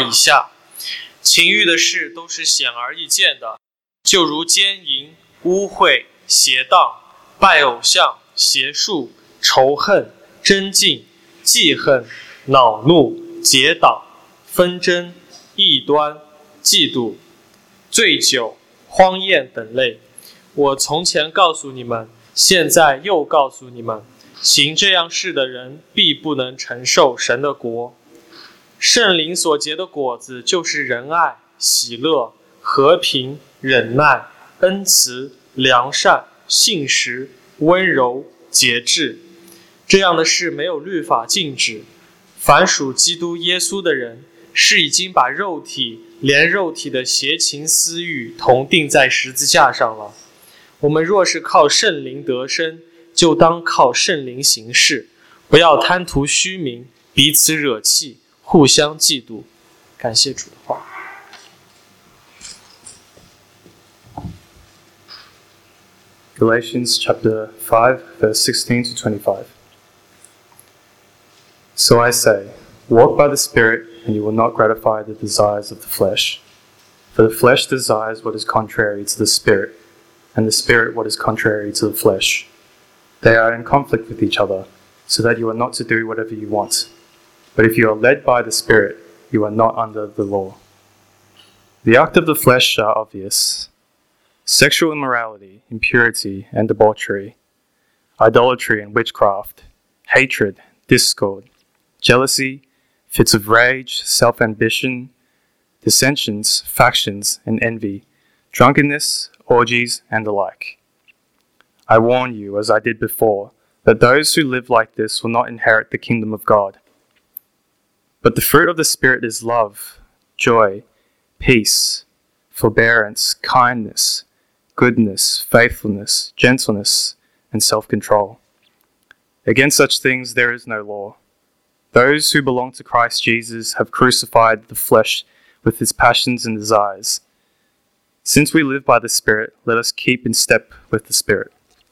以下。情欲的事都是显而易见的，就如奸淫、污秽、邪荡、拜偶像、邪术、仇恨、争竞、记恨、恼怒、结党、纷争、异端、嫉妒、醉酒、荒宴等类。我从前告诉你们，现在又告诉你们，行这样事的人必不能承受神的国。圣灵所结的果子就是仁爱、喜乐、和平、忍耐、恩慈、良善、信实、温柔、节制。这样的事没有律法禁止。凡属基督耶稣的人，是已经把肉体连肉体的邪情私欲同定在十字架上了。我们若是靠圣灵得生，就当靠圣灵行事，不要贪图虚名，彼此惹气，互相嫉妒。感谢主的话。 Galatians chapter 5, verse 16 to 25. So I say, walk by the Spirit, and you will not gratify the desires of the flesh. For the flesh desires what is contrary to the Spirit, and the Spirit what is contrary to the flesh. They are in conflict with each other, so that you are not to do whatever you want. But if you are led by the Spirit, you are not under the law. The acts of the flesh are obvious: sexual immorality, impurity and debauchery, idolatry and witchcraft, hatred, discord, jealousy, fits of rage, self-ambition, dissensions, factions, and envy, drunkenness, orgies, and the like. I warn you, as I did before, that those who live like this will not inherit the kingdom of God. But the fruit of the Spirit is love, joy, peace, forbearance, kindness, goodness, faithfulness, gentleness, and self-control. Against such things there is no law. Those who belong to Christ Jesus have crucified the flesh with its passions and desires. Since we live by the Spirit, let us keep in step with the Spirit.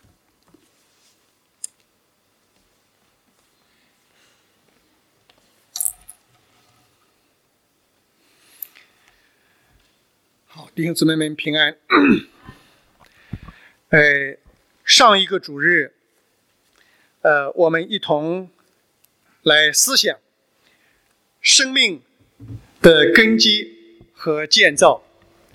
好，弟兄姊妹们平安。上一个主日，我们一同来思想生命的根基和建造。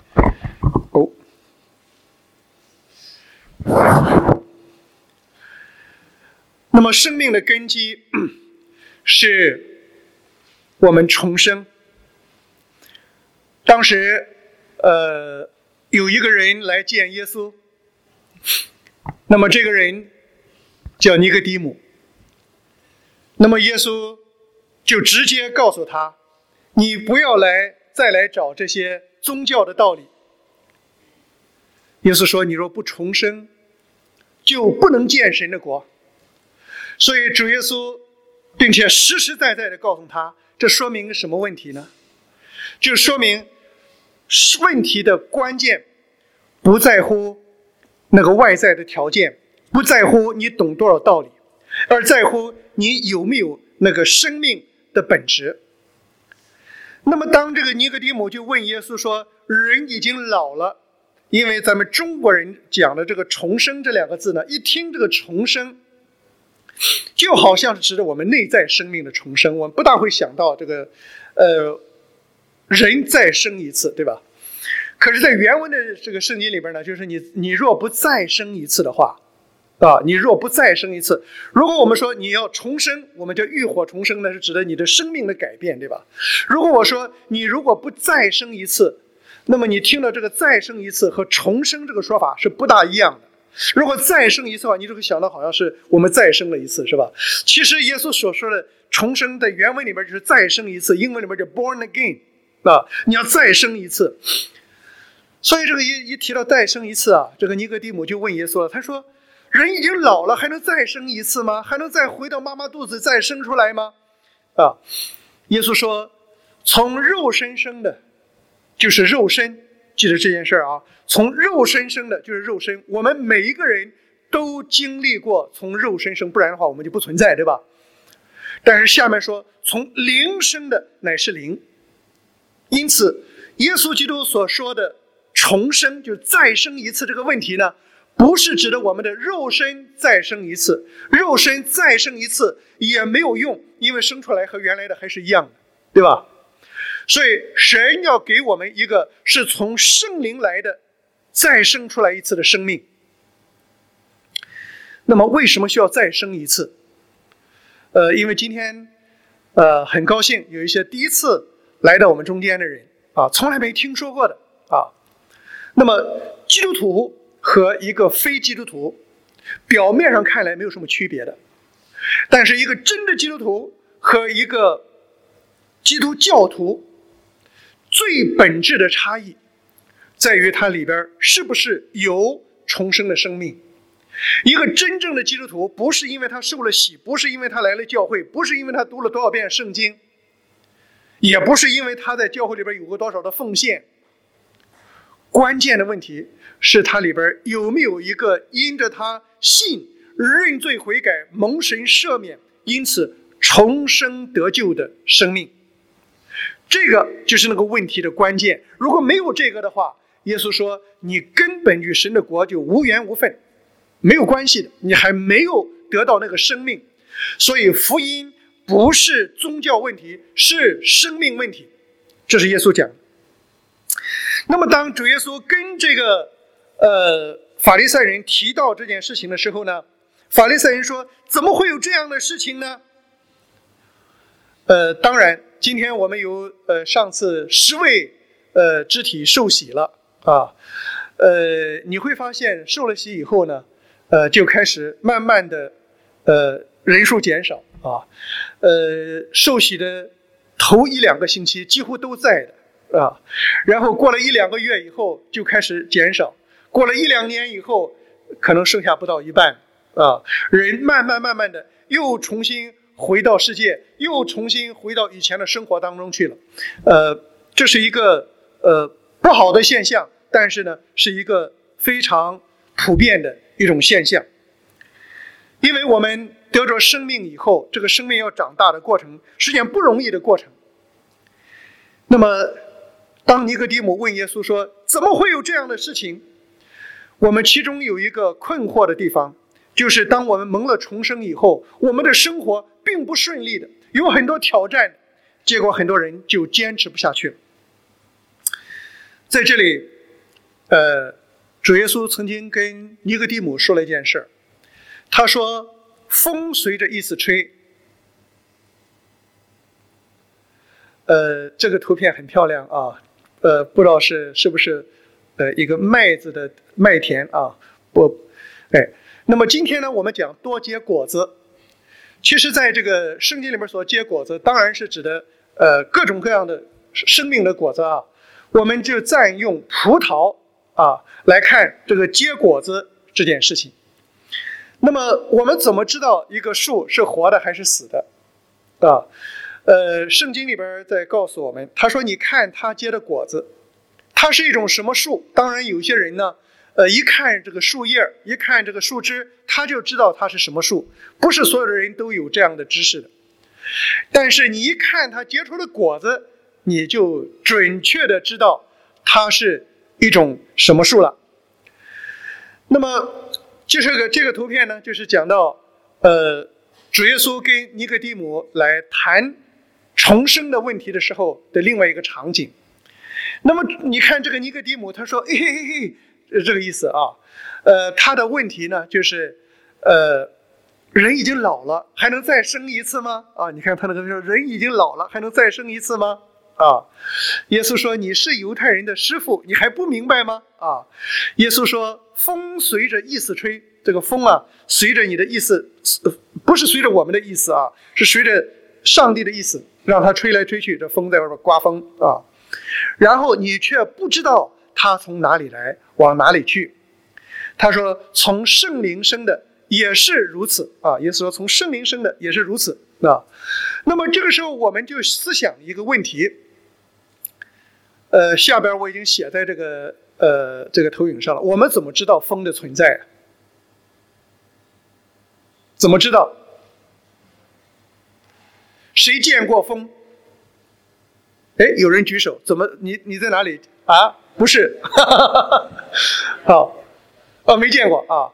那么生命的根基是我们重生。当时有一个人来见耶稣，那么这个人叫尼哥底母。那么耶稣就直接告诉他，你不要再来找这些宗教的道理。耶稣说，你若不重生，就不能见神的国。所以主耶稣并且实实在在的告诉他，这说明什么问题呢？就说明问题的关键不在乎那个外在的条件，不在乎你懂多少道理，而在乎你有没有那个生命的本质。那么当这个尼哥底母就问耶稣说，人已经老了，因为咱们中国人讲的这个重生这两个字呢，一听这个重生就好像是指的我们内在生命的重生，我们不大会想到这个人再生一次，对吧？可是在原文的这个圣经里边呢，就是你若不再生一次的话你若不再生一次，如果我们说你要重生，我们叫浴火重生呢，是指的你的生命的改变，对吧？如果我说你如果不再生一次，那么你听到这个再生一次和重生这个说法是不大一样的。如果再生一次的话，你就会想到好像是我们再生了一次，是吧？其实耶稣所说的重生在原文里边就是再生一次，英文里边叫 born again 你要再生一次。所以这个一提到再生一次这个尼哥底母就问耶稣了，他说，人已经老了，还能再生一次吗？还能再回到妈妈肚子再生出来吗？耶稣说，从肉身生的就是肉身，记得这件事从肉身生的就是肉身，我们每一个人都经历过从肉身生，不然的话我们就不存在，对吧？但是下面说，从灵生的乃是灵。 因此，耶稣基督所说的重生，就是再生一次这个问题呢，不是指的我们的肉身再生一次，肉身再生一次也没有用，因为生出来和原来的还是一样的，对吧？所以神要给我们一个是从圣灵来的再生出来一次的生命。那么为什么需要再生一次？因为今天很高兴有一些第一次来到我们中间的人啊，从来没听说过的啊。那么基督徒和一个非基督徒表面上看来没有什么区别的，但是一个真的基督徒和一个基督教徒最本质的差异在于它里边是不是有重生的生命。一个真正的基督徒不是因为他受了洗，不是因为他来了教会，不是因为他读了多少遍圣经，也不是因为他在教会里边有过多少的奉献，关键的问题是他里边有没有一个因着他信认罪悔改蒙神赦免因此重生得救的生命。这个就是那个问题的关键。如果没有这个的话，耶稣说你根本与神的国就无缘无分，没有关系的，你还没有得到那个生命。所以福音不是宗教问题，是生命问题，这是耶稣讲的。那么当主耶稣跟这个法利赛人提到这件事情的时候呢，法利赛人说怎么会有这样的事情呢？当然今天我们有上次10位肢体受洗了啊，你会发现受了洗以后呢，就开始慢慢的人数减少啊，受洗的头1-2个星期几乎都在的啊，然后过了1-2个月以后就开始减少，过了1-2年以后可能剩下不到一半啊，人慢慢的又重新回到世界，又重新回到以前的生活当中去了。这是一个不好的现象，但是呢是一个非常普遍的一种现象。因为我们得着生命以后，这个生命要长大的过程是件不容易的过程。那么当尼哥底母问耶稣说怎么会有这样的事情，我们其中有一个困惑的地方，就是当我们蒙了重生以后，我们的生活并不顺利的，有很多挑战，结果很多人就坚持不下去了。在这里主耶稣曾经跟尼哥底母说了一件事，他说风随着意思吹。这个图片很漂亮啊，不知道是不是一个麦子的麦田啊？那么今天呢，我们讲多结果子。其实在这个圣经里面所结果子，当然是指的各种各样的生命的果子啊。我们就暂用葡萄啊来看这个结果子这件事情。那么我们怎么知道一个树是活的还是死的啊？圣经里边在告诉我们，他说你看它结的果子，它是一种什么树？当然有些人呢一看这个树叶，一看这个树枝，他就知道它是什么树，不是所有的人都有这样的知识的。但是你一看它结出的果子，你就准确的知道它是一种什么树了。那么就是这个图片呢，就是讲到主耶稣跟尼哥底母来谈重生的问题的时候的另外一个场景。那么你看这个尼哥底母，他说这个意思啊，他的问题呢就是人已经老了，还能再生一次吗？啊，你看他那个说人已经老了，还能再生一次吗？啊，耶稣说你是犹太人的师傅，你还不明白吗？啊，耶稣说风随着意思吹，这个风啊随着你的意思，不是随着我们的意思啊，是随着上帝的意思，让它吹来吹去，这风在外边刮风啊，然后你却不知道它从哪里来，往哪里去。他说从圣灵生的也是如此啊，耶稣说从圣灵生的也是如此啊。那么这个时候我们就思想一个问题，下边我已经写在这个投影上了。我们怎么知道风的存在？怎么知道？谁见过风？ 哎，有人举手，怎么你在哪里啊？不是，好，没见过啊。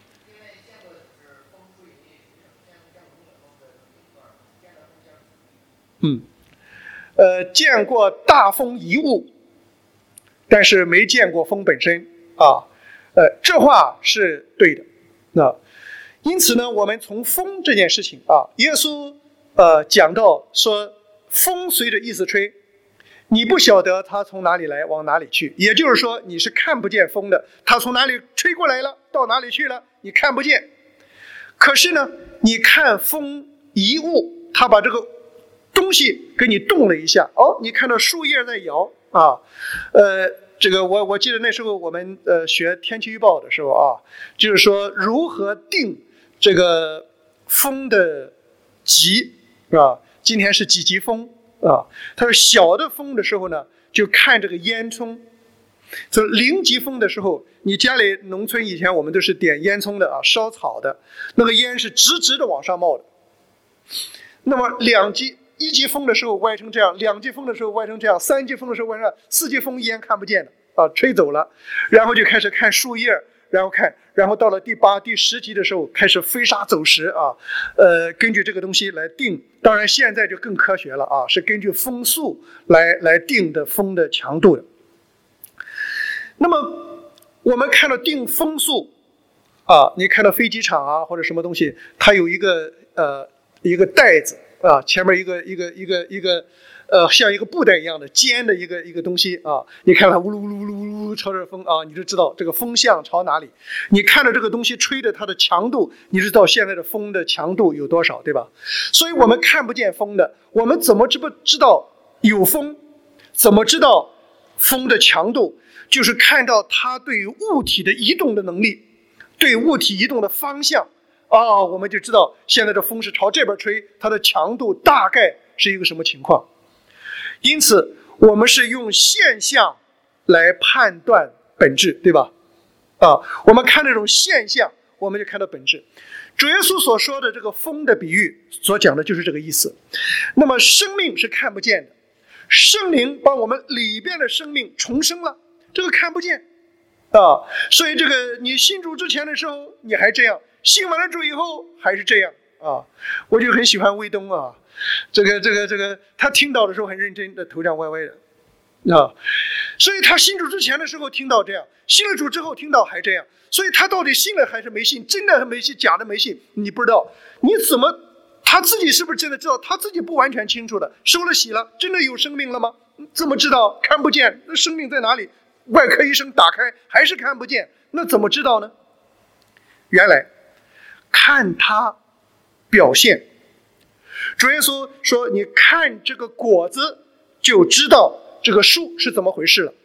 见过大风一物，但是没见过风本身啊。这话是对的。那因此呢，我们从风这件事情啊，耶稣讲到说，风随着意思吹，你不晓得它从哪里来，往哪里去。也就是说，你是看不见风的，它从哪里吹过来了，到哪里去了，你看不见。可是呢，你看风一物，它把这个东西给你动了一下，你看到树叶在摇啊。这个我记得那时候我们学天气预报的时候啊，就是说如何定这个风的级是吧？今天是几级风啊？他说小的风的时候呢，就看这个烟囱。所以0级风的时候，你家里农村以前我们都是点烟囱的啊，烧草的，那个烟是直直的往上冒的。那么1级风的时候歪成这样，2级风的时候歪成这样，3级风的时候歪成这样，4级风烟看不见的啊，吹走了，然后就开始看树叶，然后到了第8、第10级的时候开始飞沙走石啊，根据这个东西来定。当然现在就更科学了啊，是根据风速来定的风的强度的。那么我们看到定风速啊，你看到飞机场啊或者什么东西，它有一个带子啊，前面一个像一个布袋一样的尖的一个东西啊，你看它呜噜呜噜呜噜呜噜朝着风啊，你就知道这个风向朝哪里。你看着这个东西吹的它的强度，你就知道现在的风的强度有多少，对吧？所以我们看不见风的，我们怎么知道有风？怎么知道风的强度？就是看到它对于物体的移动的能力，对物体移动的方向。我们就知道现在的风是朝这边吹，它的强度大概是一个什么情况。因此我们是用现象来判断本质，对吧？我们看这种现象，我们就看到本质。主耶稣所说的这个风的比喻所讲的就是这个意思。那么生命是看不见的，圣灵把我们里边的生命重生了，这个看不见所以这个你信主之前的时候你还这样，信完了主以后还是这样我就很喜欢卫东啊，这个他听到的时候很认真的，头这样歪歪的所以他信主之前的时候听到这样，信了主之后听到还这样，所以他到底信了还是没信，真的还没信，假的没信，你不知道。你怎么他自己是不是真的知道？他自己不完全清楚的。受了洗了，真的有生命了吗？怎么知道？看不见，那生命在哪里？外科医生打开还是看不见，那怎么知道呢？原来看他表现。主耶稣说，你看这个果子就知道这个树是怎么回事了。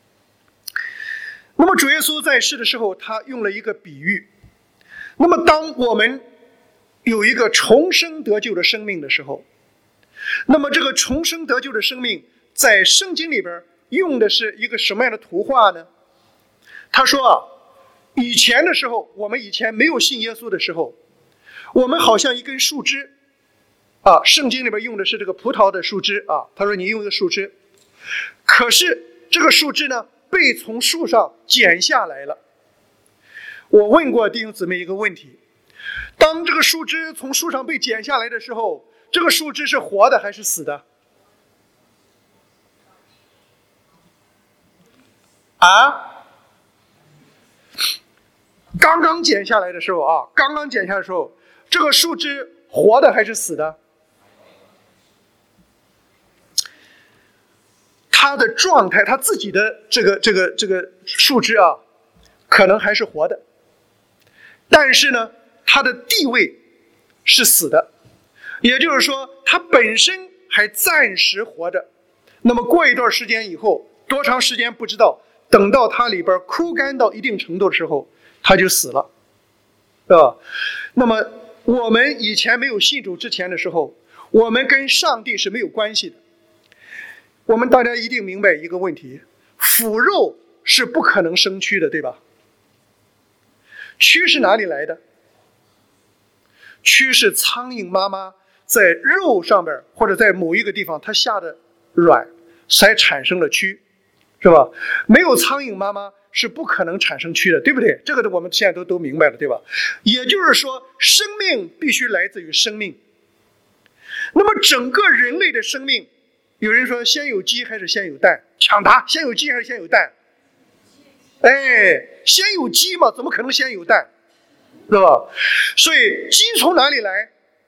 那么主耶稣在世的时候，他用了一个比喻。那么当我们有一个重生得救的生命的时候，那么这个重生得救的生命在圣经里边用的是一个什么样的图画呢？他说以前的时候，我们以前没有信耶稣的时候，我们好像一根树枝圣经里边用的是这个葡萄的树枝他说你用一个树枝，可是这个树枝呢被从树上剪下来了。我问过弟兄姊妹一个问题，当这个树枝从树上被剪下来的时候，这个树枝是活的还是死的？刚刚剪下来的时候这个树枝活的还是死的？它的状态，它自己的这个树枝可能还是活的，但是呢，它的地位是死的，也就是说，它本身还暂时活着。那么过一段时间以后，多长时间不知道，等到它里边枯干到一定程度的时候，它就死了，那么我们以前没有信主之前的时候，我们跟上帝是没有关系的。我们大家一定明白一个问题，腐肉是不可能生蛆的，对吧？蛆是哪里来的？蛆是苍蝇妈妈在肉上面或者在某一个地方它下的卵， 才产生了蛆，是吧？没有苍蝇妈妈是不可能产生蛆的，对不对？这个我们现在都明白了，对吧？也就是说，生命必须来自于生命。那么整个人类的生命，有人说先有鸡还是先有蛋？抢答，先有鸡还是先有蛋？先有鸡嘛，怎么可能先有蛋？是吧？所以鸡从哪里来？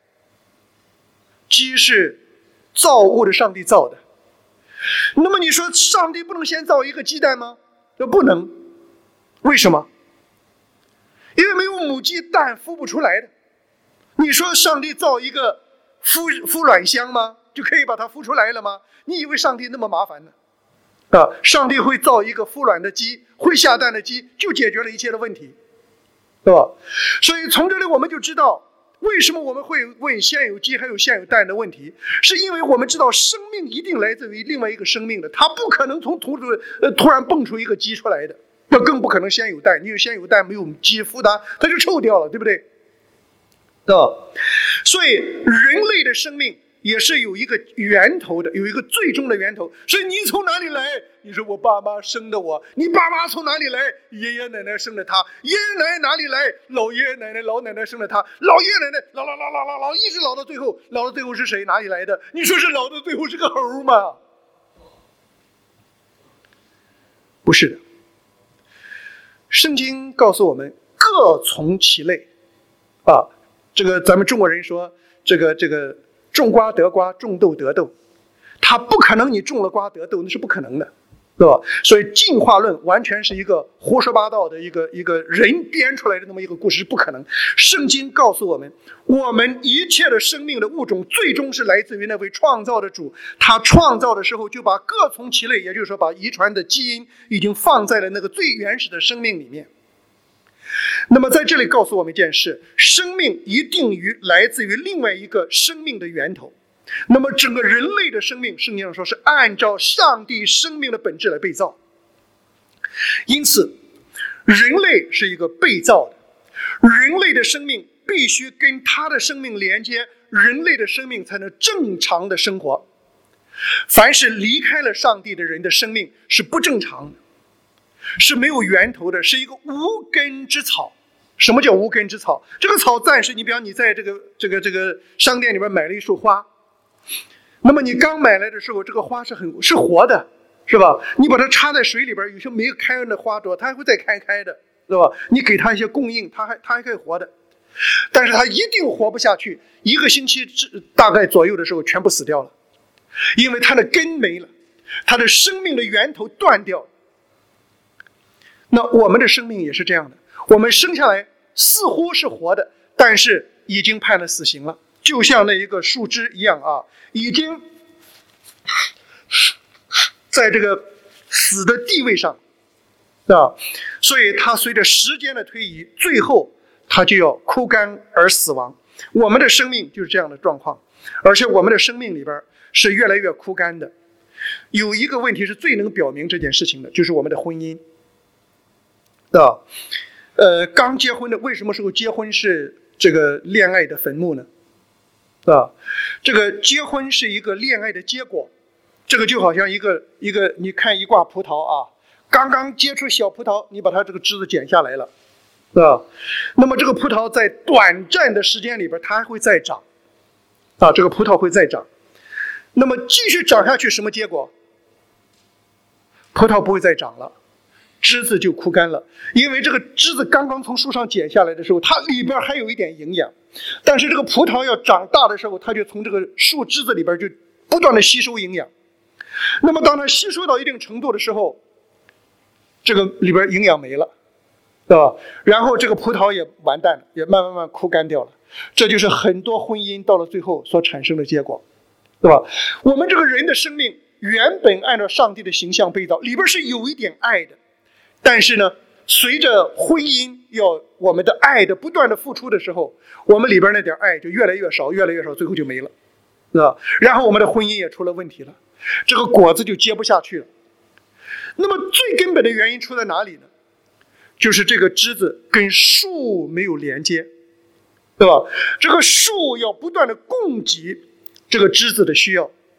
鸡是造物的上帝造的。那么你说上帝不能先造一个鸡蛋吗？不能。为什么？因为没有母鸡，蛋孵不出来的。你说上帝造一个孵卵箱吗？就可以把它孵出来了吗？你以为上帝那么麻烦呢？上帝会造一个孵卵的鸡，会下蛋的鸡，就解决了一切的问题，对吧？所以从这里我们就知道，为什么我们会问先有鸡还有先有蛋的问题，是因为我们知道生命一定来自于另外一个生命的，它不可能从突然蹦出一个鸡出来的，那更不可能先有蛋。你有先有蛋没有鸡孵它就臭掉了，对不对？所以人类的生命也是有一个源头的，有一个最终的源头。所以你从哪里来？你说我爸妈生的我，你爸妈从哪里来？爷爷奶奶生的他，爷爷奶奶哪里来？老爷爷奶奶老奶奶生的他，老爷爷奶奶老一直老到最后是谁？哪里来的？你说是老到最后是个猴吗？不是的。圣经告诉我们各从其类这个咱们中国人说这个种瓜得瓜，种豆得豆，它不可能你种了瓜得豆，那是不可能的，对吧？所以进化论完全是一个胡说八道的一个人编出来的那么一个故事，是不可能。圣经告诉我们，我们一切的生命的物种最终是来自于那位创造的主，他创造的时候就把各从其类，也就是说把遗传的基因已经放在了那个最原始的生命里面。那么在这里告诉我们一件事，生命一定来自于另外一个生命的源头。那么整个人类的生命，圣经上说是按照上帝生命的本质来被造。因此人类是一个被造的，人类的生命必须跟他的生命连接，人类的生命才能正常的生活。凡是离开了上帝的人的生命是不正常的，是没有源头的，是一个无根之草。什么叫无根之草？这个草暂时，你比方你在这个商店里边买了一束花，那么你刚买来的时候，这个花是活的，是吧？你把它插在水里边，有些没有开的花朵，它还会再开的，是吧？你给它一些供应，它还可以活的，但是它一定活不下去，1个星期大概左右的时候全部死掉了，因为它的根没了，它的生命的源头断掉了。那我们的生命也是这样的，我们生下来似乎是活的，但是已经判了死刑了，就像那一个树枝一样已经在这个死的地位上所以它随着时间的推移，最后它就要枯干而死亡。我们的生命就是这样的状况，而且我们的生命里边是越来越枯干的。有一个问题是最能表明这件事情的，就是我们的婚姻刚结婚的，为什么说结婚是这个恋爱的坟墓呢？这个结婚是一个恋爱的结果，这个就好像一个你看一挂葡萄刚刚结出小葡萄，你把它这个枝子剪下来了，那么这个葡萄在短暂的时间里边，它还会再长这个葡萄会再长，那么继续长下去，什么结果？葡萄不会再长了，枝子就枯干了，因为这个枝子刚刚从树上剪下来的时候，它里边还有一点营养，但是这个葡萄要长大的时候，它就从这个树枝子里边就不断的吸收营养。那么当它吸收到一定程度的时候，这个里边营养没了，对吧？然后这个葡萄也完蛋了，也慢慢枯干掉了。这就是很多婚姻到了最后所产生的结果，对吧？我们这个人的生命原本按照上帝的形象被造，里边是有一点爱的，但是呢，随着婚姻我们的爱的不断的付出的时候，我们里边那点爱就越来越少，越来越少，最后就没了，对吧？然后我们的婚姻也出了问题了，这个果子就结不下去了。那么最根本的原因出在哪里呢？就是这个枝子跟树没有连接，对吧？这个树要不断的供给这个枝子的需要，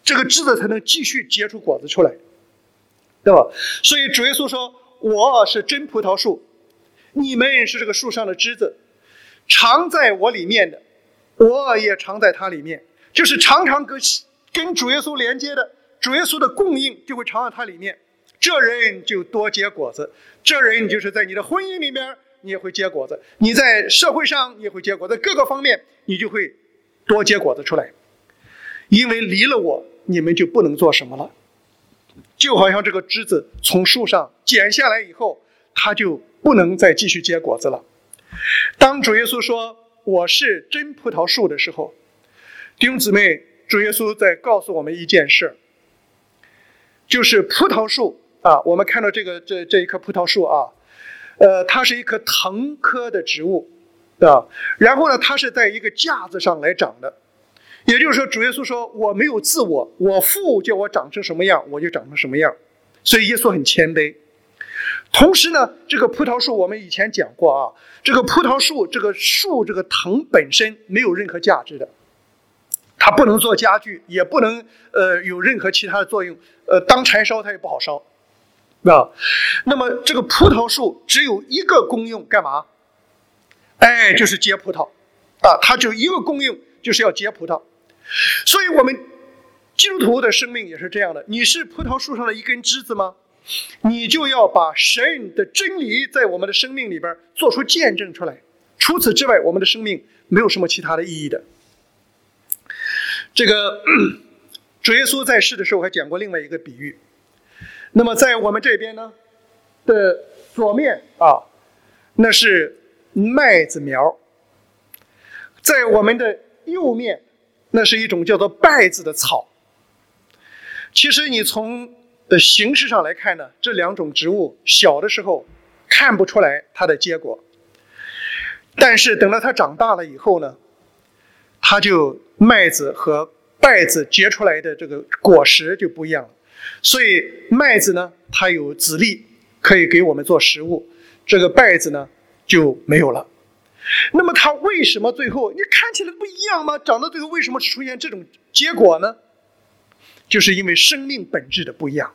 这个枝子才能继续结出果子出来，对吧？所以主耶稣说，我是真葡萄树，你们是这个树上的枝子，常在我里面的，我也常在他里面，就是常常跟主耶稣连接的，主耶稣的供应就会常在他里面，这人就多结果子。这人就是在你的婚姻里面你也会结果子，你在社会上也会结果子，各个方面你就会多结果子出来。因为离了我，你们就不能做什么了。就好像这个枝子从树上剪下来以后，它就不能再继续结果子了。当主耶稣说我是真葡萄树的时候，弟兄姊妹，主耶稣在告诉我们一件事，就是葡萄树啊，我们看到这一棵葡萄树啊，它是一棵藤科的植物啊，然后呢，它是在一个架子上来长的。也就是说，主耶稣说我没有自我，我父叫我长成什么样，我就长成什么样。所以耶稣很谦卑。同时呢，这个葡萄树我们以前讲过啊，这个葡萄树这个藤本身没有任何价值的，它不能做家具，也不能有任何其他的作用，当柴烧它也不好烧啊。那么这个葡萄树只有一个功用，干嘛？就是结葡萄啊，它只有一个功用，就是要结葡萄。所以我们基督徒的生命也是这样的，你是葡萄树上的一根枝子吗？你就要把神的真理在我们的生命里边做出见证出来，除此之外我们的生命没有什么其他的意义的。这个主耶稣在世的时候还讲过另外一个比喻。那么在我们这边呢的左面啊，那是麦子苗，在我们的右面那是一种叫做稗子的草。其实你从形式上来看呢，这两种植物小的时候看不出来它的结果，但是等到它长大了以后呢，它就麦子和稗子结出来的这个果实就不一样了。所以麦子呢，它有籽粒可以给我们做食物，这个稗子呢就没有了。那么它为什么最后你看起来不一样吗？长到最后为什么出现这种结果呢？就是因为生命本质的不一样。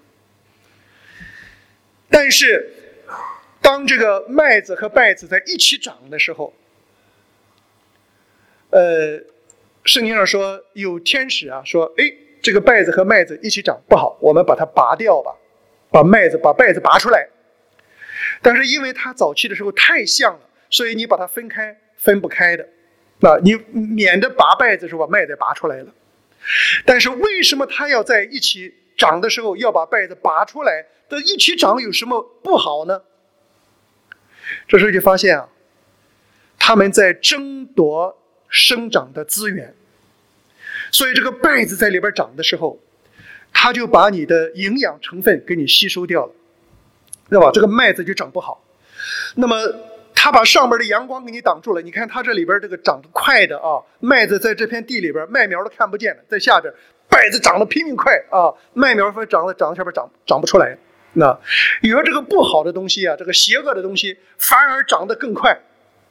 但是当这个麦子和稗子在一起长的时候，圣经上说有天使啊说，这个稗子和麦子一起长不好，我们把它拔掉吧，把稗子拔出来。但是因为它早期的时候太像了，所以你把它分开分不开的，你免得拔稗子的时候把麦子拔出来了。但是为什么它要在一起长的时候要把稗子拔出来？这一起长有什么不好呢？这时候就发现啊，他们在争夺生长的资源。所以这个稗子在里边长的时候，它就把你的营养成分给你吸收掉了，对吧？这个麦子就长不好。那么它把上面的阳光给你挡住了，你看它这里边这个长得快的啊，麦子在这片地里边麦苗都看不见了，在下边稗子长得拼命快啊，麦苗长到下边长不出来。那有了这个不好的东西啊，这个邪恶的东西反而长得更快。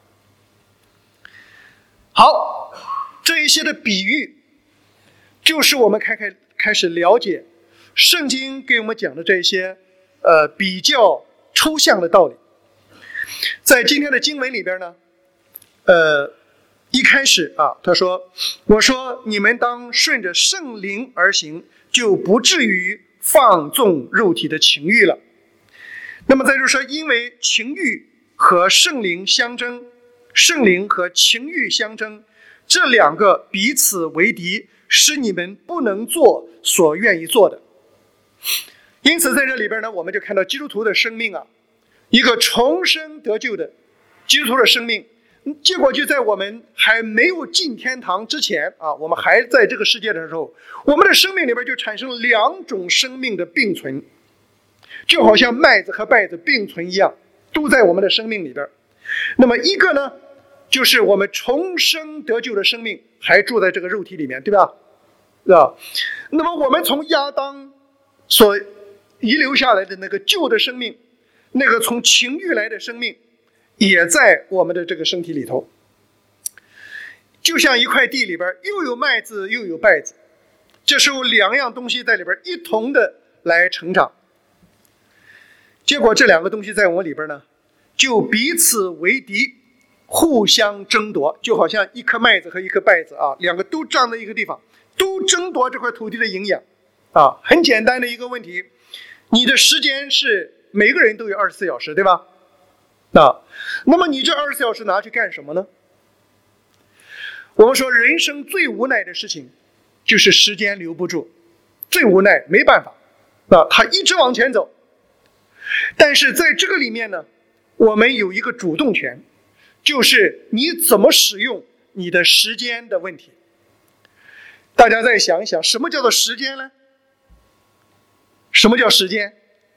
好，这一些的比喻就是我们开始了解圣经给我们讲的这些比较抽象的道理。在今天的经文里边呢，一开始啊，他说：“我说你们当顺着圣灵而行，就不至于放纵肉体的情欲了。”那么在这说，因为情欲和圣灵相争，圣灵和情欲相争，这两个彼此为敌，使你们不能做所愿意做的。因此在这里边呢，我们就看到基督徒的生命啊，一个重生得救的基督徒的生命，结果就在我们还没有进天堂之前啊，我们还在这个世界的时候，我们的生命里边就产生了两种生命的并存，就好像麦子和稗子并存一样，都在我们的生命里边。那么一个呢，就是我们重生得救的生命还住在这个肉体里面，对吧？那么我们从亚当所遗留下来的那个旧的生命，那个从情欲来的生命，也在我们的这个身体里头。就像一块地里边又有麦子又有稗子， 这时候两样东西在里边一同的来成长，结果这两个东西在我们里边呢，就彼此为敌，互相争夺，就好像一颗麦子和一颗稗子啊，两个都长在一个地方，都争夺这块土地的营养啊。很简单的一个问题，你的时间是每个人都有24小时，对吧？那么你这24小时拿去干什么呢？我们说人生最无奈的事情就是时间留不住，最无奈，没办法他一直往前走。但是在这个里面呢，我们有一个主动权，就是你怎么使用你的时间的问题。大家再想一想，什么叫做时间呢？什么叫时间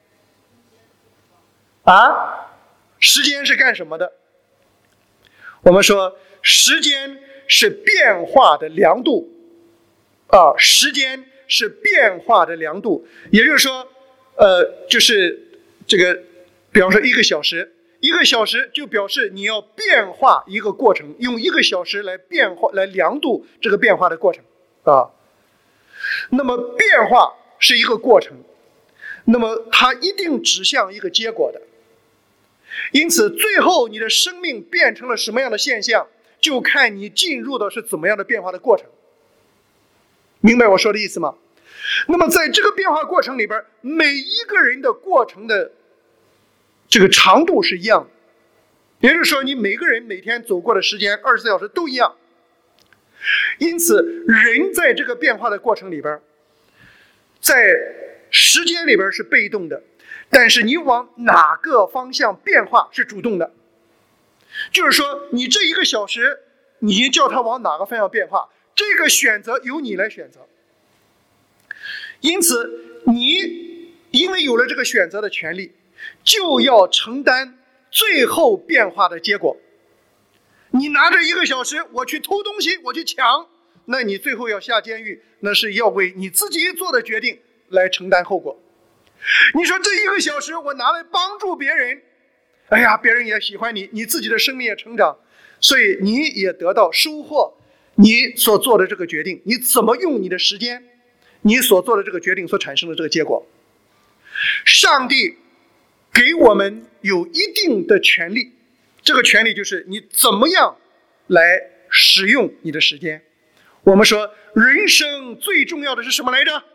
时间是干什么的？我们说时间是变化的量度时间是变化的量度，也就是说就是这个比方说1个小时，1个小时就表示你要变化一个过程，用1个小时来变化，来量度这个变化的过程那么变化是一个过程，那么它一定指向一个结果的。因此最后你的生命变成了什么样的现象，就看你进入的是怎么样的变化的过程。明白我说的意思吗？那么在这个变化过程里边，每一个人的过程的这个长度是一样的，也就是说你每个人每天走过的时间24小时都一样。因此人在这个变化的过程里边，在时间里边是被动的，但是你往哪个方向变化是主动的。就是说你这1个小时你叫它往哪个方向变化，这个选择由你来选择。因此你因为有了这个选择的权利，就要承担最后变化的结果。你拿着1个小时我去偷东西，我去抢，那你最后要下监狱，那是要为你自己做的决定来承担后果。你说这1个小时我拿来帮助别人，哎呀，别人也喜欢你，你自己的生命也成长，所以你也得到收获你所做的这个决定，你怎么用你的时间，你所做的这个决定所产生的这个结果。上帝给我们有一定的权利，这个权利就是你怎么样来使用你的时间。我们说人生最重要的是什么来着？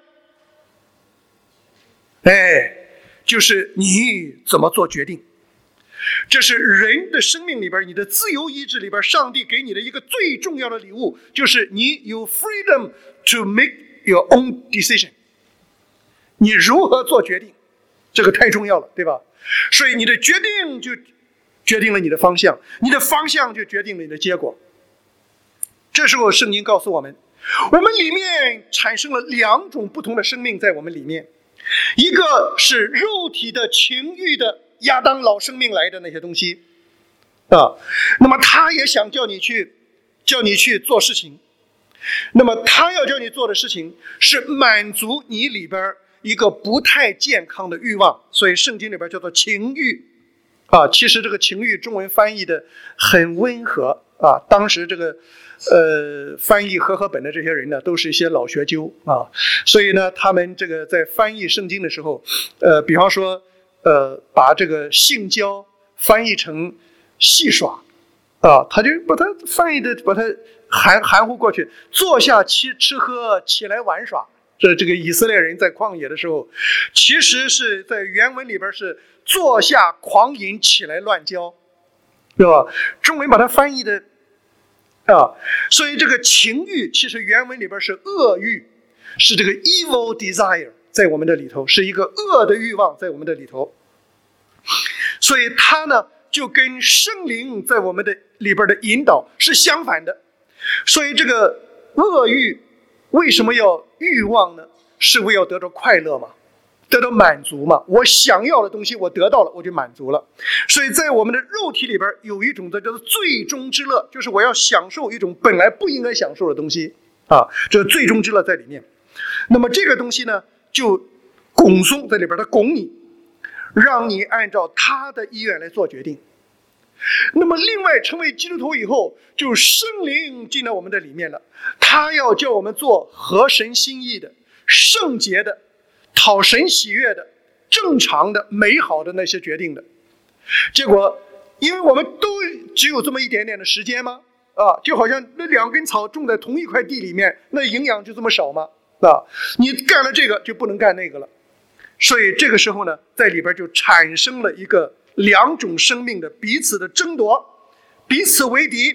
就是你怎么做决定。这是人的生命里边，你的自由意志里边，上帝给你的一个最重要的礼物，就是你有 freedom to make your own decision。 你如何做决定，这个太重要了，对吧？所以你的决定就决定了你的方向，你的方向就决定了你的结果。这时候圣经告诉我们，我们里面产生了2种不同的生命在我们里面，一个是肉体的情欲的亚当老生命来的那些东西那么他也想叫你去做事情，那么他要叫你做的事情是满足你里边一个不太健康的欲望，所以圣经里边叫做情欲其实这个情欲中文翻译的很温和当时这个翻译和合本的这些人呢，都是一些老学究所以呢，他们这个在翻译圣经的时候，比方说把这个性交翻译成戏耍他就把它翻译的把它含糊过去，坐下吃喝，起来玩耍。这个以色列人在旷野的时候，其实是在原文里边是坐下狂饮，起来乱交，是吧？中文把它翻译的所以这个情欲其实原文里边是恶欲，是这个 evil desire 在我们的里头，是一个恶的欲望在我们的里头。所以它呢就跟圣灵在我们的里边的引导是相反的。所以这个恶欲为什么要欲望呢？是为要得到快乐嘛，得到满足嘛。我想要的东西我得到了，我就满足了。所以在我们的肉体里边有一种叫做最终之乐，就是我要享受一种本来不应该享受的东西这个最终之乐在里面。那么这个东西呢就拱松在里边，它拱你，让你按照他的意愿来做决定。 那么另外成为基督徒以后，就圣灵进到我们的里面了，他要叫我们做合神心意的、圣洁的、讨神喜悦的、正常的、美好的那些决定的。结果因为我们都只有这么一点点的时间吗？就好像那2根草种在同一块地里面，那营养就这么少吗？你干了这个就不能干那个了。所以这个时候呢，在里边就产生了一个2种生命的彼此的争夺，彼此为敌。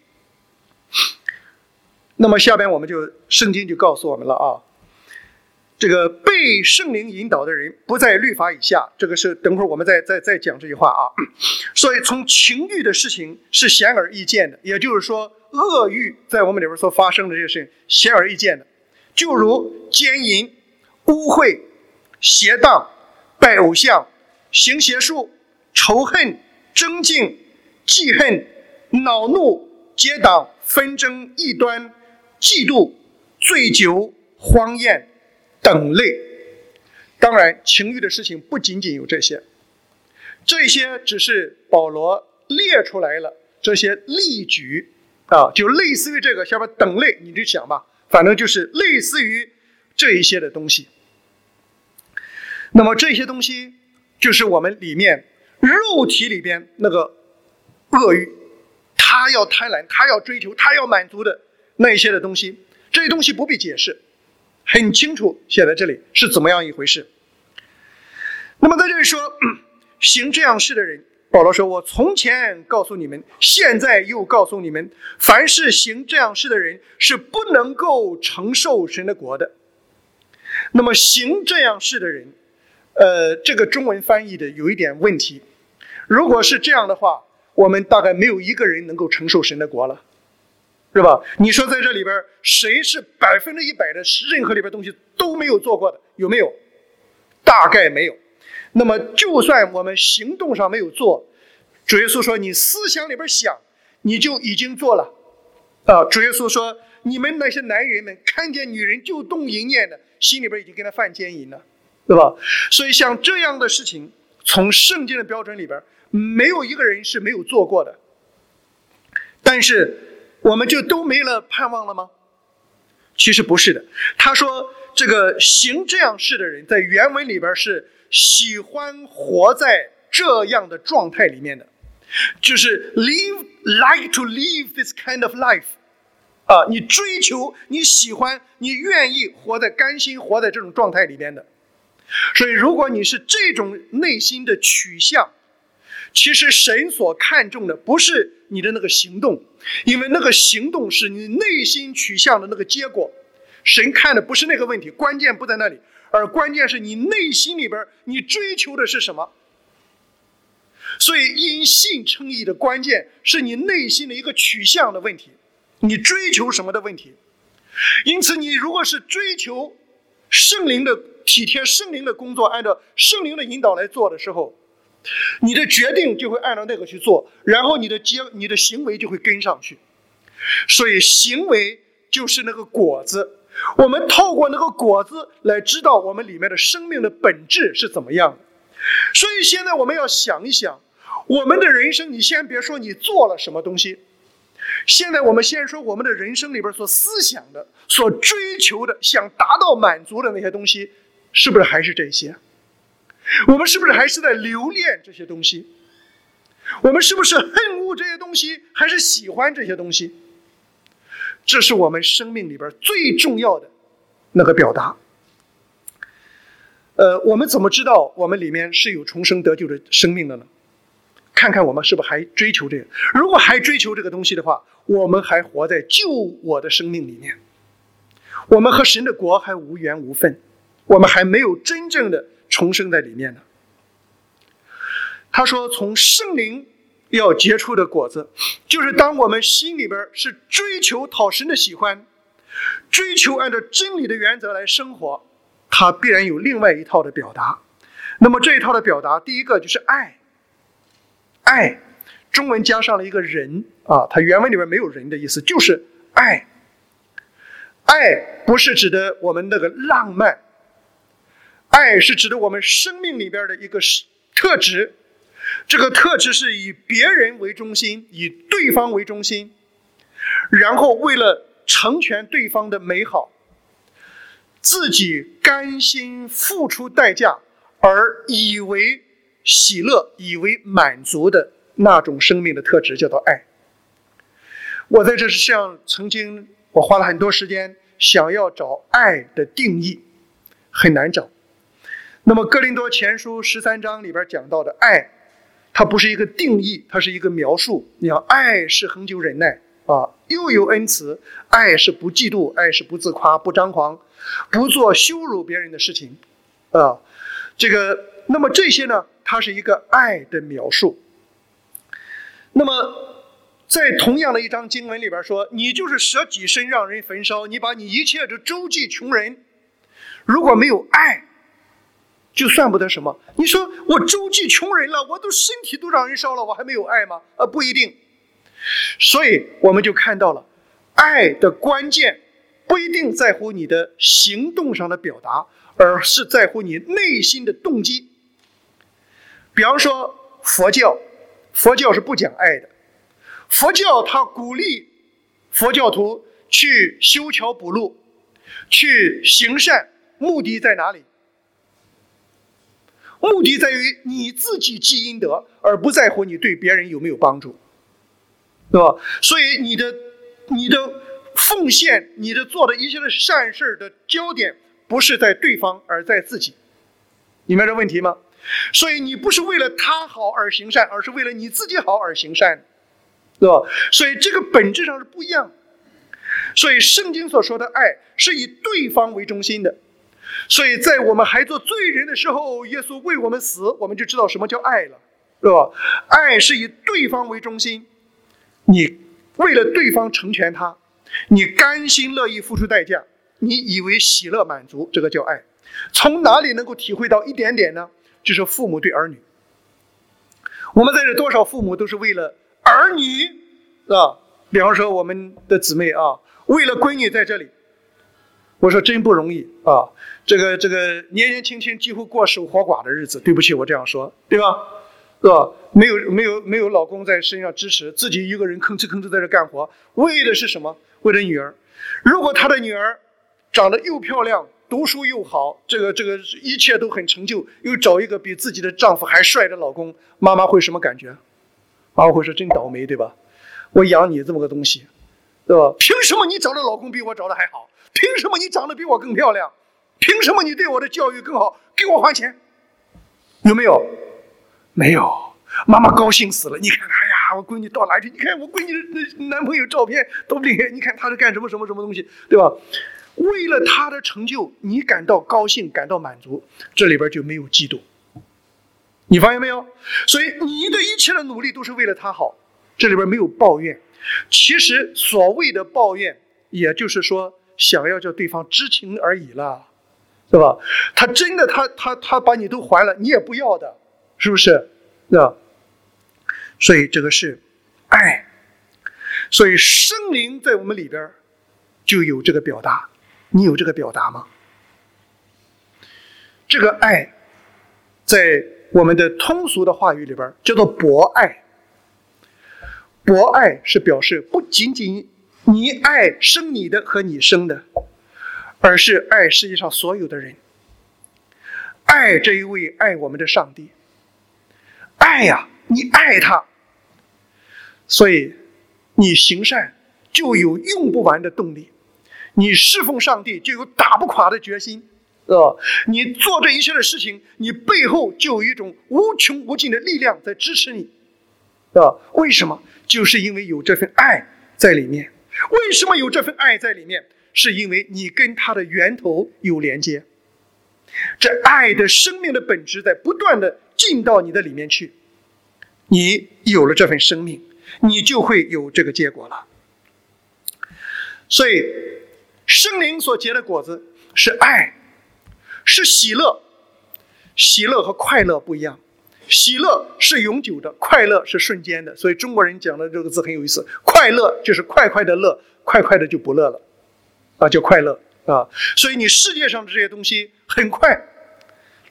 那么下边我们圣经就告诉我们了这个被圣灵引导的人不在律法以下，这个是等会儿我们再讲这句话所以从情欲的事情是显而易见的，也就是说恶欲在我们里边所发生的这些事情显而易见的，就如奸淫、污秽、邪荡、拜偶像、行邪术、仇恨、争竞、记恨、恼怒、结党、纷争、异端、嫉妒、醉酒、荒宴等类。当然情欲的事情不仅仅有这些，这些只是保罗列出来了这些例举就类似于这个下边等类，你就想吧，反正就是类似于这一些的东西。那么这些东西就是我们里面肉体里边那个恶欲，他要贪婪，他要追求，他要满足的那些的东西。这些东西不必解释，很清楚写在这里是怎么样一回事。那么在这里说行这样事的人，保罗说我从前告诉你们，现在又告诉你们，凡是行这样事的人是不能够承受神的国的。那么行这样事的人这个中文翻译的有一点问题，如果是这样的话，我们大概没有一个人能够承受神的国了，是吧？你说在这里边谁是100%的任何里边东西都没有做过的，有没有？大概没有。那么就算我们行动上没有做，主耶稣说你思想里边想，你就已经做了主耶稣说你们那些男人们看见女人就动淫念的，心里边已经跟他犯奸淫了，对吧？所以像这样的事情，从圣经的标准里边没有一个人是没有做过的。但是我们就都没了盼望了吗？其实不是的。他说这个行这样事的人，在原文里边是喜欢活在这样的状态里面的，就是 like to live this kind of life你追求，你喜欢，你愿意活在甘心活在这种状态里面的。所以如果你是这种内心的取向，其实神所看重的不是你的那个行动，因为那个行动是你内心取向的那个结果，神看的不是那个问题，关键不在那里，而关键是你内心里边你追求的是什么。所以因信称义的关键是你内心的一个取向的问题，你追求什么的问题。因此你如果是追求圣灵的体贴圣灵的工作，按照圣灵的引导来做的时候，你的决定就会按照那个去做，然后你的行为就会跟上去。所以行为就是那个果子，我们透过那个果子来知道我们里面的生命的本质是怎么样的。所以现在我们要想一想，我们的人生，你先别说你做了什么东西，现在我们先说我们的人生里边所思想的、所追求的、想达到满足的那些东西，是不是还是这些？我们是不是还是在留恋这些东西？我们是不是恨恶这些东西，还是喜欢这些东西？这是我们生命里边最重要的那个表达。我们怎么知道我们里面是有重生得救的生命的呢？看看我们是不是还追求这个。如果还追求这个东西的话，我们还活在救我的生命里面，我们和神的国还无缘无分，我们还没有真正的重生在里面呢。他说从圣灵要结出的果子，就是当我们心里边是追求讨神的喜欢，追求按照真理的原则来生活，它必然有另外一套的表达。那么这一套的表达，第一个就是爱，爱中文加上了一个人它原文里边没有人的意思，就是爱。爱不是指的我们那个浪漫，爱是指的我们生命里边的一个特质， 这个特质是以别人为中心，以对方为中心，然后为了成全对方的美好，自己甘心付出代价，而以为喜乐、以为满足的那种生命的特质，叫做爱。我在这世上曾经，我花了很多时间想要找爱的定义，很难找。那么哥林多前书13章里边讲到的爱，它不是一个定义，它是一个描述。你看，爱是恒久忍耐啊，又有恩慈；爱是不嫉妒，爱是不自夸，不张狂，不做羞辱别人的事情啊。那么这些呢，它是一个爱的描述。那么在同样的一章经文里边说，你就是舍己身让人焚烧，你把你一切的周济穷人。如果没有爱，就算不得什么。你说我周济穷人了，我都身体都让人烧了，我还没有爱吗？不一定。所以我们就看到了，爱的关键不一定在乎你的行动上的表达，而是在乎你内心的动机。比方说佛教是不讲爱的。佛教它鼓励佛教徒去修桥补路，去行善，目的在哪里？目的在于你自己积阴德，而不在乎你对别人有没有帮助，对吧？所以你的奉献，你的做的一切的善事的焦点不是在对方，而在自己。你明白这问题吗？所以你不是为了他好而行善，而是为了你自己好而行善，对吧？所以这个本质上是不一样的。所以圣经所说的爱是以对方为中心的。所以在我们还做罪人的时候，耶稣为我们死，我们就知道什么叫爱了，对吧？爱是以对方为中心，你为了对方成全他，你甘心乐意付出代价，你以为喜乐满足，这个叫爱。从哪里能够体会到一点点呢？就是父母对儿女。我们在这多少父母都是为了儿女啊，比方说我们的姊妹啊，为了闺女在这里，我说真不容易啊，这个年年轻轻几乎过守活寡的日子，对不起我这样说，对吧？对吧？没有老公在身上支持，自己一个人吭哧吭哧在这干活，为的是什么？为了女儿。如果他的女儿长得又漂亮，读书又好，这个一切都很成就，又找一个比自己的丈夫还帅的老公，妈妈会什么感觉？妈妈会说真倒霉，对吧？我养你这么个东西，对吧？凭什么你找的老公比我找的还好？凭什么你长得比我更漂亮？凭什么你对我的教育更好？给我还钱。有没有？没有。妈妈高兴死了，你看，哎呀，我闺女到哪去？你看我闺女的男朋友照片都不厉害，你看她是干什么东西，对吧？为了她的成就，你感到高兴，感到满足，这里边就没有嫉妒。你发现没有？所以你的一切的努力都是为了她好，这里边没有抱怨。其实所谓的抱怨，也就是说想要叫对方知情而已了，对吧？他真的他把你都还了，你也不要的，是不是？对吧？所以这个是爱。所以圣灵在我们里边就有这个表达，你有这个表达吗？这个爱在我们的通俗的话语里边叫做博爱。博爱是表示不仅仅你爱生你的和你生的，而是爱世界上所有的人，爱这一位爱我们的上帝。爱呀，你爱他，所以你行善就有用不完的动力，你侍奉上帝就有打不垮的决心，你做这一切的事情，你背后就有一种无穷无尽的力量在支持你，为什么？就是因为有这份爱在里面。为什么有这份爱在里面？是因为你跟他的源头有连接，这爱的生命的本质在不断的进到你的里面去，你有了这份生命，你就会有这个结果了。所以圣灵所结的果子是爱，是喜乐。喜乐和快乐不一样，喜乐是永久的，快乐是瞬间的。所以中国人讲的这个字很有意思，快乐就是快快的乐，快快的就不乐了，叫快乐啊。所以你世界上的这些东西很快，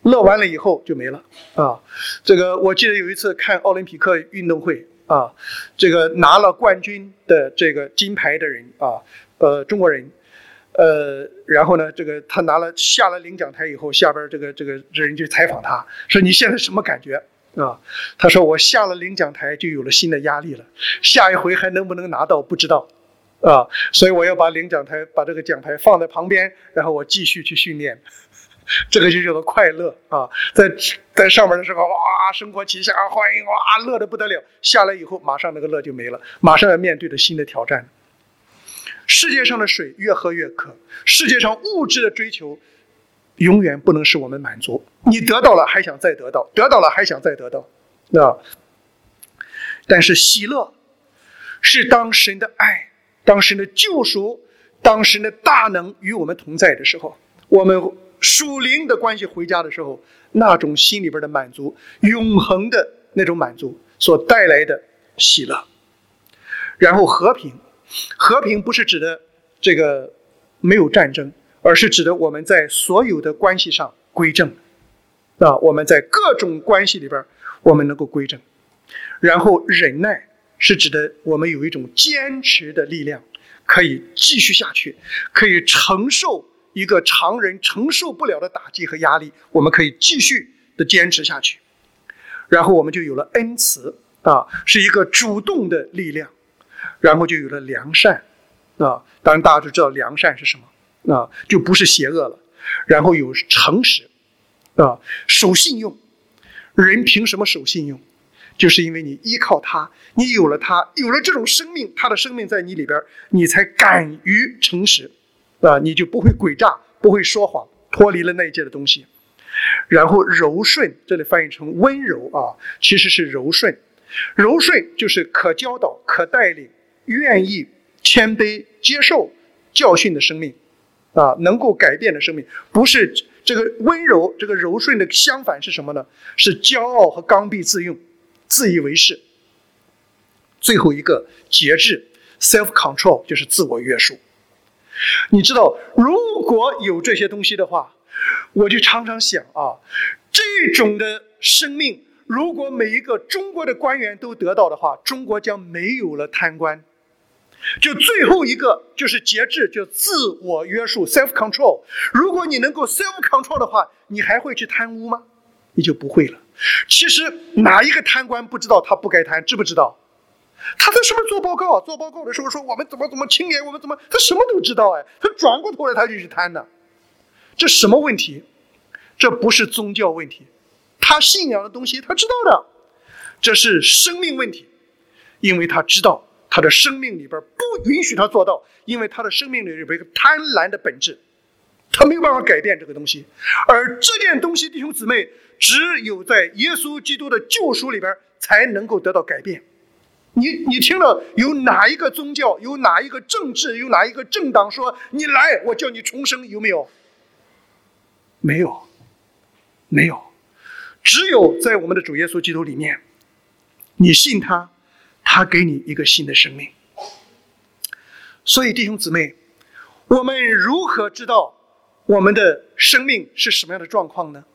乐完了以后就没了啊。这个我记得有一次看奥林匹克运动会啊，这个拿了冠军的这个金牌的人啊，中国人，然后呢，这个他下了领奖台以后，下边这个人就采访他说：“你现在什么感觉？”啊，他说：“我下了领奖台就有了新的压力了，下一回还能不能拿到不知道。”啊，所以我要把把这个奖牌放在旁边，然后我继续去训练，这个就叫做快乐啊！在上面的时候，哇，升国旗下欢迎，哇，乐得不得了。下来以后，马上那个乐就没了，马上要面对着新的挑战。世界上的水越喝越渴，世界上物质的追求永远不能使我们满足。你得到了还想再得到，得到了还想再得到，啊！但是喜乐是当神的爱，当神的救赎，当神的大能与我们同在的时候，我们属灵的关系回家的时候，那种心里边的满足，永恒的那种满足所带来的喜乐。然后和平不是指的这个没有战争，而是指的我们在所有的关系上归正啊，我们在各种关系里边我们能够归正。然后忍耐是指的我们有一种坚持的力量，可以继续下去，可以承受一个常人承受不了的打击和压力，我们可以继续的坚持下去。然后我们就有了恩慈啊，是一个主动的力量。然后就有了良善啊，当然大家都知道良善是什么啊，就不是邪恶了。然后有诚实啊，守信用。人凭什么守信用？就是因为你依靠他，你有了他，有了这种生命，他的生命在你里边，你才敢于诚实啊，你就不会诡诈，不会说谎，脱离了那一界的东西。然后柔顺，这里翻译成温柔啊，其实是柔顺。柔顺就是可教导、可带领、愿意谦卑接受教训的生命啊，能够改变的生命。不是这个温柔，这个柔顺的相反是什么呢？是骄傲和刚愎自用，自以为是。最后一个节制 self-control 就是自我约束。你知道，如果有这些东西的话，我就常常想啊，这种的生命如果每一个中国的官员都得到的话，中国将没有了贪官。就最后一个就是节制，就自我约束 self-control。如果你能够 self-control 的话，你还会去贪污吗？你就不会了。其实哪一个贪官不知道他不该贪，知不知道？他在上面做报告，做报告的时候说我们怎么清廉，我们怎么，他什么都知道哎，他转过头来他就去贪呢。这什么问题？这不是宗教问题。他信仰的东西他知道的，这是生命问题，因为他知道他的生命里边不允许他做到，因为他的生命里边有一个贪婪的本质，他没有办法改变这个东西。而这件东西，弟兄姊妹，只有在耶稣基督的救赎里边才能够得到改变。你听了有哪一个宗教，有哪一个政治，有哪一个政党说你来我叫你重生，有没有？没有，没有。只有在我们的主耶稣基督里面，你信他，他给你一个新的生命。所以弟兄姊妹，我们如何知道我们的生命是什么样的状况呢？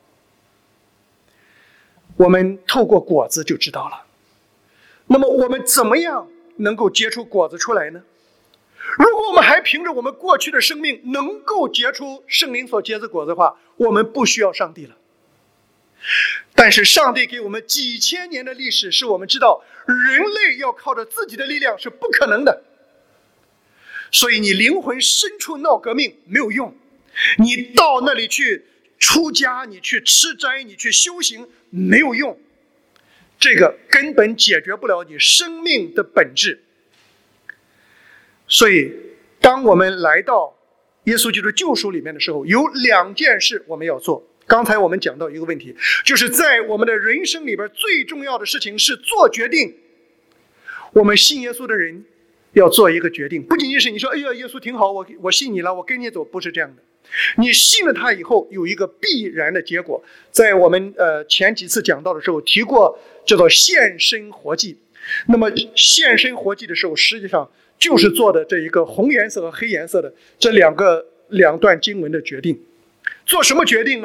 我们透过果子就知道了。那么我们怎么样能够结出果子出来呢？如果我们还凭着我们过去的生命能够结出圣灵所结的果子的话，我们不需要上帝了。但是上帝给我们几千年的历史，使我们知道人类要靠着自己的力量是不可能的。所以你灵魂深处闹革命没有用，你到那里去出家，你去吃斋，你去修行没有用，这个根本解决不了你生命的本质。所以当我们来到耶稣基督救赎里面的时候，有两件事我们要做。刚才我们讲到一个问题，就是在我们的人生里边最重要的事情是做决定。我们信耶稣的人要做一个决定，不仅仅是你说哎呀耶稣挺好，我信你了，我跟你走，不是这样的。你信了他以后有一个必然的结果，在我们前几次讲到的时候提过，叫做献身活祭。那么献身活祭的时候，实际上就是做的这一个红颜色和黑颜色的这两段经文的决定。做什么决定呢？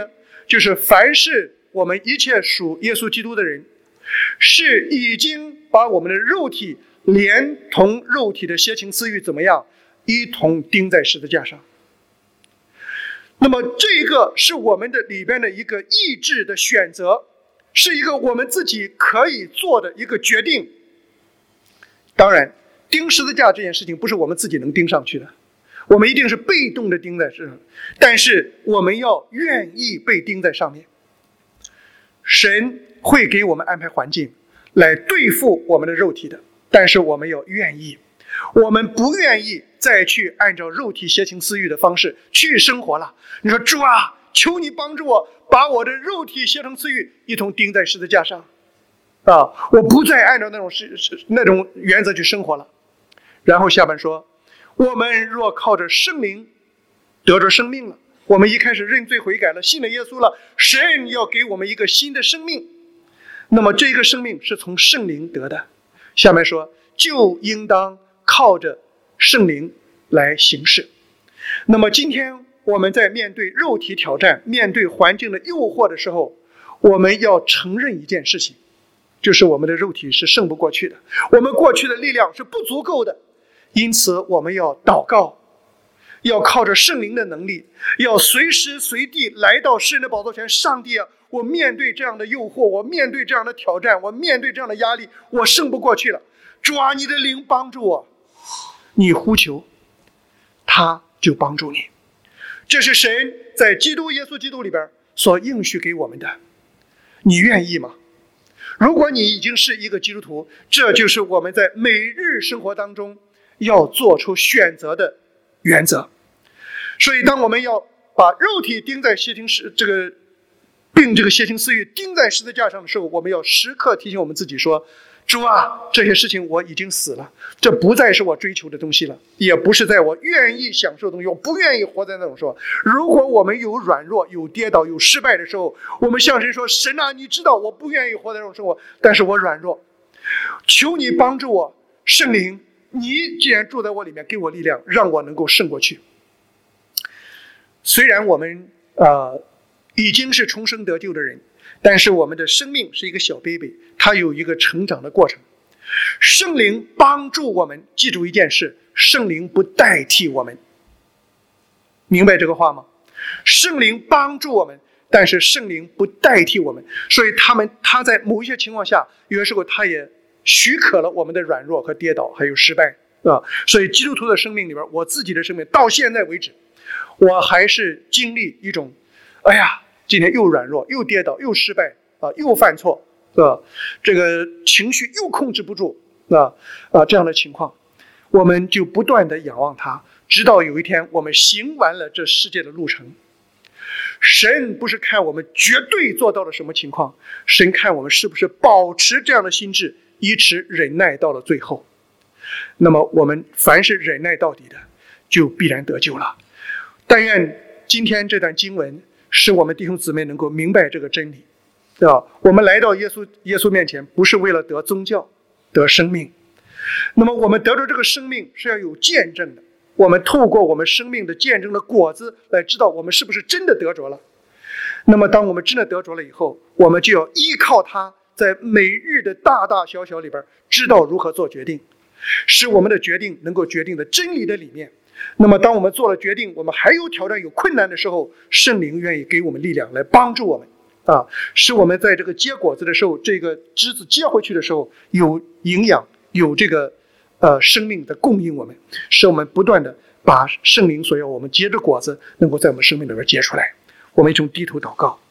就是凡是我们一切属耶稣基督的人，是已经把我们的肉体连同肉体的邪情私欲怎么样，一同钉在十字架上。那么这个是我们的里边的一个意志的选择，是一个我们自己可以做的一个决定。当然，钉十字架这件事情不是我们自己能钉上去的，我们一定是被动的钉在这上，但是我们要愿意被钉在上面。神会给我们安排环境来对付我们的肉体的，但是我们要愿意。我们不愿意再去按照肉体邪情私欲的方式去生活了。你说主啊，求你帮助我，把我的肉体邪情私欲一同钉在十字架上我不再按照那种原则去生活了。然后下半说，我们若靠着圣灵得着生命了，我们一开始认罪悔改了，信了耶稣了，神要给我们一个新的生命，那么这个生命是从圣灵得的。下面说，就应当靠着圣灵来行事。那么今天我们在面对肉体挑战，面对环境的诱惑的时候，我们要承认一件事情，就是我们的肉体是胜不过去的，我们过去的力量是不足够的。因此我们要祷告，要靠着圣灵的能力，要随时随地来到神的宝座前。上帝啊，我面对这样的诱惑，我面对这样的挑战，我面对这样的压力，我胜不过去了。主啊，你的灵帮助我。你呼求，他就帮助你。这是神在基督耶稣基督里边所应许给我们的。你愿意吗？如果你已经是一个基督徒，这就是我们在每日生活当中要做出选择的原则。所以当我们要把肉体钉在邪情这个邪情私欲钉在十字架上的时候，我们要时刻提醒我们自己说，主啊，这些事情我已经死了，这不再是我追求的东西了，也不是在我愿意享受的东西，我不愿意活在那种时候。如果我们有软弱，有跌倒，有失败的时候，我们向神说，神啊，你知道我不愿意活在这种生活，但是我软弱，求你帮助我。圣灵，你既然住在我里面，给我力量，让我能够胜过去。虽然我们已经是重生得救的人，但是我们的生命是一个小 baby， 它有一个成长的过程。圣灵帮助我们，记住一件事，圣灵不代替我们。明白这个话吗？圣灵帮助我们，但是圣灵不代替我们。所以他在某一些情况下，有的时候他也许可了我们的软弱和跌倒还有失败所以基督徒的生命里边，我自己的生命到现在为止，我还是经历一种今天又软弱又跌倒又失败又犯错这个情绪又控制不住这样的情况，我们就不断的仰望他，直到有一天我们行完了这世界的路程。神不是看我们绝对做到了什么情况，神看我们是不是保持这样的心智，一直忍耐到了最后。那么我们凡是忍耐到底的，就必然得救了。但愿今天这段经文使我们弟兄姊妹能够明白这个真理我们来到耶稣面前，不是为了得宗教得生命。那么我们得着这个生命是要有见证的，我们透过我们生命的见证的果子来知道我们是不是真的得着了。那么当我们真的得着了以后，我们就要依靠它，在每日的大大小小里边知道如何做决定，使我们的决定能够决定在真理的里面。那么当我们做了决定，我们还有挑战有困难的时候，圣灵愿意给我们力量来帮助我们使我们在这个结果子的时候，这个枝子接回去的时候有营养，有这个生命的供应我们，使我们不断的把圣灵所要我们结的果子能够在我们生命里边结出来。我们一同低头祷告。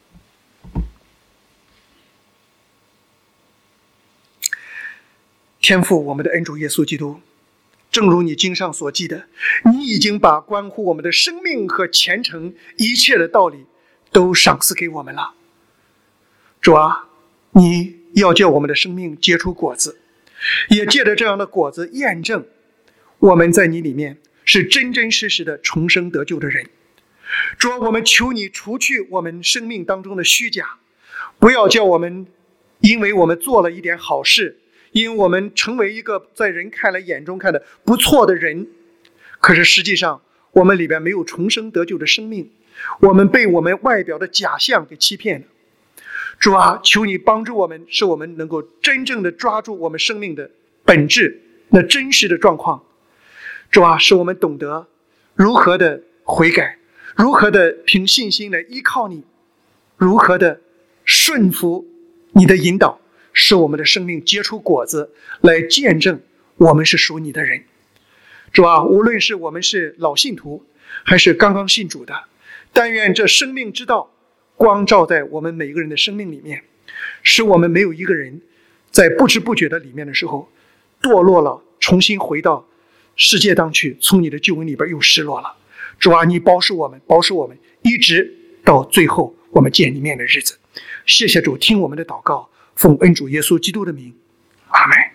天父，我们的恩主耶稣基督，正如你经上所记的，你已经把关乎我们的生命和前程一切的道理都赏赐给我们了。主啊，你要叫我们的生命结出果子，也借着这样的果子验证我们在你里面是真真实实的重生得救的人。主啊，我们求你除去我们生命当中的虚假，不要叫我们因为我们做了一点好事，因为我们成为一个在人看来眼中看的不错的人，可是实际上我们里边没有重生得救的生命， 我们被我们外表的假象给欺骗了。主啊，求你帮助我们，使我们能够真正的抓住我们生命的本质，那真实的状况。主啊，使我们懂得如何的悔改，如何的凭信心来依靠你，如何的顺服你的引导，使我们的生命结出果子，来见证我们是属你的人。主啊，无论是我们是老信徒，还是刚刚信主的，但愿这生命之道光照在我们每一个人的生命里面，使我们没有一个人在不知不觉的里面的时候堕落了，重新回到世界当去，从你的救恩里边又失落了。主啊，你保守我们，保守我们，一直到最后我们见你面的日子。谢谢主，听我们的祷告，奉恩主耶稣基督的名，阿们。